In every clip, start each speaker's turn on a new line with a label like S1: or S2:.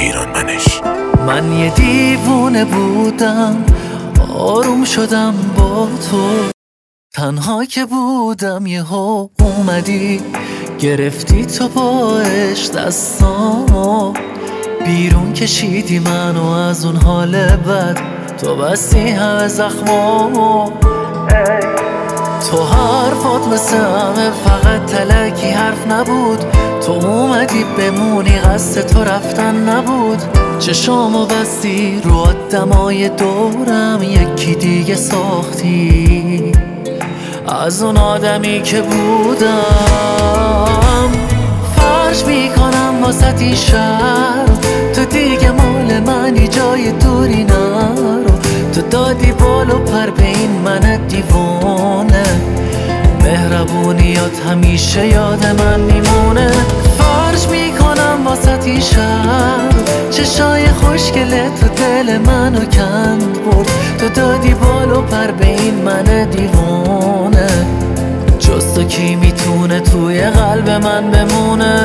S1: ایران منش.
S2: من یه دیوونه بودم، آروم شدم با تو. تنها که بودم یهو اومدی، گرفتی تو باش دستامو، بیرون کشیدی منو از اون حال بد، تو بستی همه زخمامو. تو حرفات مثل همه فقط تلکی حرف نبود، تو اومدی بمونی قصد تو رفتن نبود. چشامو بستی رو آدمای دورم، یکی دیگه ساختی از اون آدمی که بودم. فرش میکنم واسه این شهر، تو دیگه مال منی، جای دوری نرو. تو دادی بال و پر به این من دیوانه، مهربونیات همیشه یاد من میمونه. فرش میکنم واسه این شهر، چشای خوشگله تو دل منو کند برد. تو دادی بال و پر به این من دیوانه، جز تو کی میتونه توی قلب من بمونه؟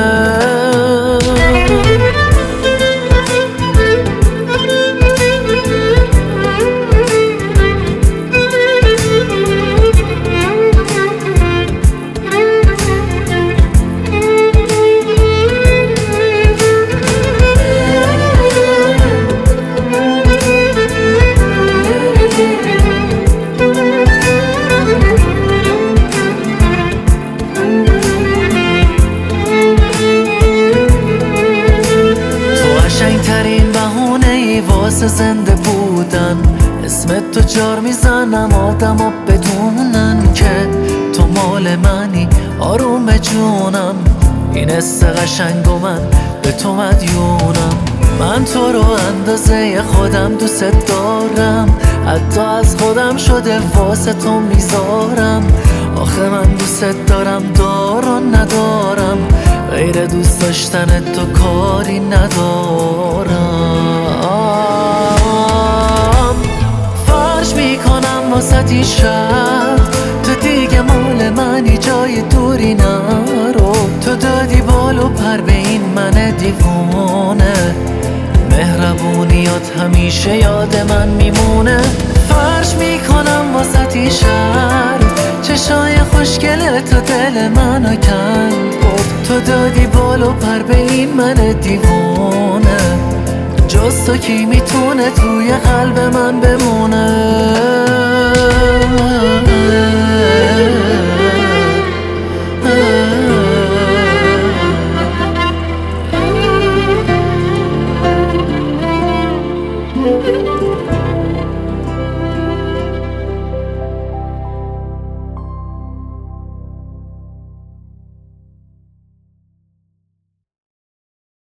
S2: واسه زنده بودن اسمت تو جار میزنم، آدم ها بدونن که تو مال منی، آروم جونم. این حس قشنگو من به تو مدیونم. من تو رو اندازه خودم دوست دارم، حتی از خودم شده واسه تو میذارم. آخه من دوست دارم دارو ندارم، غیر دوست داشتن تو کاری ندارم. فرش میکنم واسه این شهر، تو دیگه مال منی، جای دوری نرو. تو دادی بال و پر به این من دیوانه، مهربونیات همیشه یاد من میمونه. فرش میکنم واسه این شهر، چشای خوشگله تو دل منو کند برد. تو دادی بال و پر به این من دیوانه، جز تو کی میتونه توی قلب من بمونه؟